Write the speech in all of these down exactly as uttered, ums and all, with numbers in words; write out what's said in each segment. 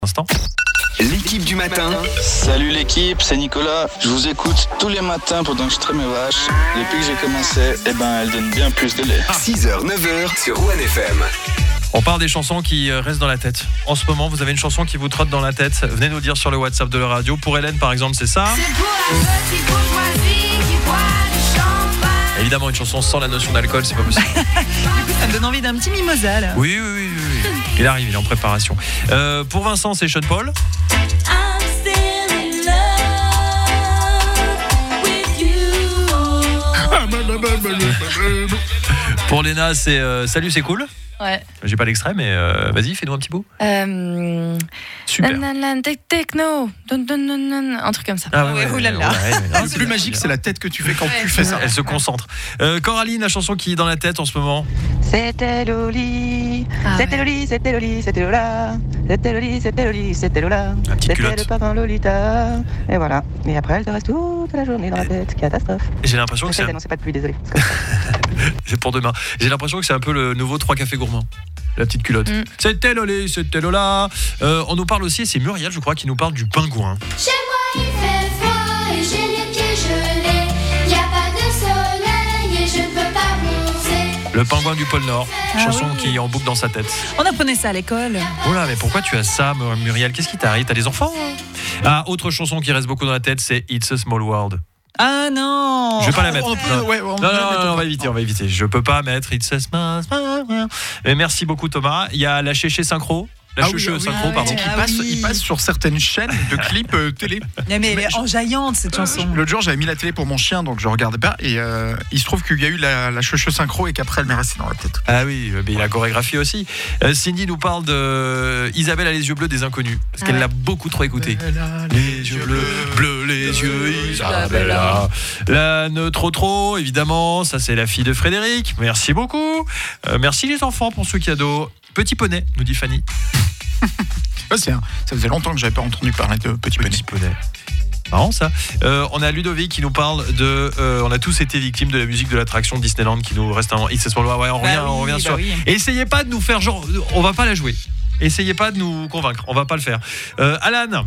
Instant. L'équipe du matin. Salut l'équipe, c'est Nicolas. Je vous écoute tous les matins pendant que je traite mes vaches. Depuis que j'ai commencé, eh ben, elles donnent bien plus de lait. six heures neuf heures sur Rouen F M. On parle des chansons qui restent dans la tête. En ce moment, vous avez une chanson qui vous trotte dans la tête. Venez nous dire sur le WhatsApp de la radio. Pour Hélène, par exemple, c'est ça. C'est pour la petite bourgeoisie qui boit du champagne. Évidemment, une chanson sans la notion d'alcool, c'est pas possible. Du coup, ça me donne envie d'un petit mimosa, là. Oui, oui, oui, oui, oui. Il arrive, il est en préparation. Euh, pour Vincent, c'est Sean Paul. I'm still in love with you. Pour Léna, c'est euh, Salut, c'est cool. Ouais. J'ai pas l'extrait, mais euh, vas-y, fais-nous un petit bout. Euh... Super. Nan, nan, nan, tec- techno. Dun, dun, dun, dun. Un truc comme ça. Ah ouais, ouais, oulala. ouais, ouais, ouais. Le plus magique, c'est la tête que tu fais quand Ouais. tu fais ça. Elle se concentre. Euh, Coraline, la chanson qui est dans la tête en ce moment. C'était Loli, Ah c'était ouais. Loli, c'était Loli, c'était Lola, c'était Loli, c'était Loli, c'était Lola, La petite c'était culotte. le papin Lolita, et voilà. Et après, elle te reste toute la journée dans la tête, catastrophe. J'ai l'impression que J'essaie c'est, d'annoncer pas de pluie, désolé. c'est pour demain. J'ai l'impression que c'est un peu le nouveau trois cafés gourmands. La petite culotte. Mm. C'était Lolé, c'était Lola. Euh, on nous parle aussi, c'est Muriel, je crois, qui nous parle du pingouin. Chez moi il fait froid et j'ai les pieds gelés. Y a pas de soleil et je peux pas bronzer. Le pingouin du pôle Nord. Ah Chanson oui. qui est en boucle dans sa tête. On apprenait ça à l'école. Oh là, mais pourquoi tu as ça, Muriel? Qu'est-ce qui t'arrive? T'as des enfants, hein? Ah, autre chanson qui reste beaucoup dans la tête, c'est It's a Small World. Ah non. Je vais pas la mettre. On peut- Non. ouais, on Non, peut non, mettre- non, non, on va éviter, on va éviter. Je peux pas mettre It's a Small World. Mais merci beaucoup, Thomas. Il y a la Chéché Synchro. La Ah oui, Chouche ah oui, Synchro, ah pardon. oui. Il passe, oui. il passe sur certaines chaînes de clips euh, télé. Mais, mais elle Mais est je- enjaillante, cette chanson. L'autre jour, j'avais mis la télé pour mon chien, donc je regardais pas. Et euh, il se trouve qu'il y a eu la, la chouche synchro et qu'après, elle m'est restée dans la tête. Ah oui, mais la chorégraphie aussi. Euh, Cindy nous parle de Isabelle a les yeux bleus des inconnus. Parce Ah qu'elle ouais. l'a beaucoup trop écouté. Les yeux bleus, bleus les yeux, Isabella. La neutre trop, évidemment, ça c'est la fille de Frédéric. Merci beaucoup. Euh, merci les enfants pour ce cadeau. Petit poney, nous dit Fanny. Ouais, c'est un- ça faisait longtemps que j'avais pas entendu parler de Petit Poney. Petit poney. Marrant ça. Euh, on a Ludovic qui nous parle de. Euh, on a tous été victimes de la musique de l'attraction Disneyland qui nous reste un. It's a Small World. Ouais, on revient, Bah oui, on revient bah sur. oui. Essayez pas de nous faire genre. On va pas la jouer. Essayez pas de nous convaincre. On va pas le faire. Euh, Alan.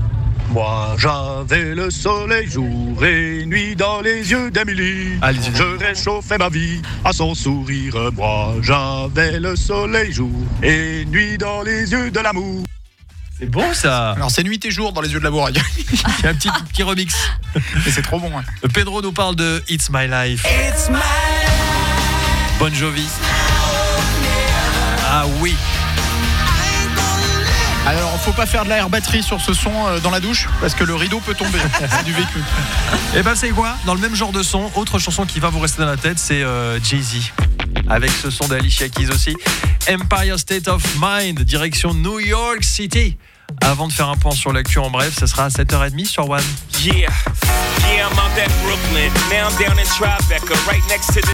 Moi j'avais le soleil jour et nuit dans les yeux d'Amélie. Allez-y. Je réchauffais ma vie à son sourire. Moi j'avais le soleil jour et nuit dans les yeux de l'amour. C'est bon ça. Alors, c'est nuit et jour dans les yeux de la bourraille. Il y a un petit, petit remix. Mais c'est trop bon. Hein. Pedro nous parle de It's My Life. Bon Jovi. Ah oui. Alors, faut pas faire de la air batterie sur ce son euh, dans la douche parce que le rideau peut tomber. C'est du vécu. Et ben c'est quoi? Dans le même genre de son, autre chanson qui va vous rester dans la tête, c'est euh, Jay-Z. Avec ce son d'Alicia Keys aussi. Empire State of Mind, direction New York City. Avant de faire un point sur l'actu en bref, ça sera à sept heures trente sur One. Yeah, yeah, I'm out at Brooklyn. Now I'm down in Tribeca, right next to the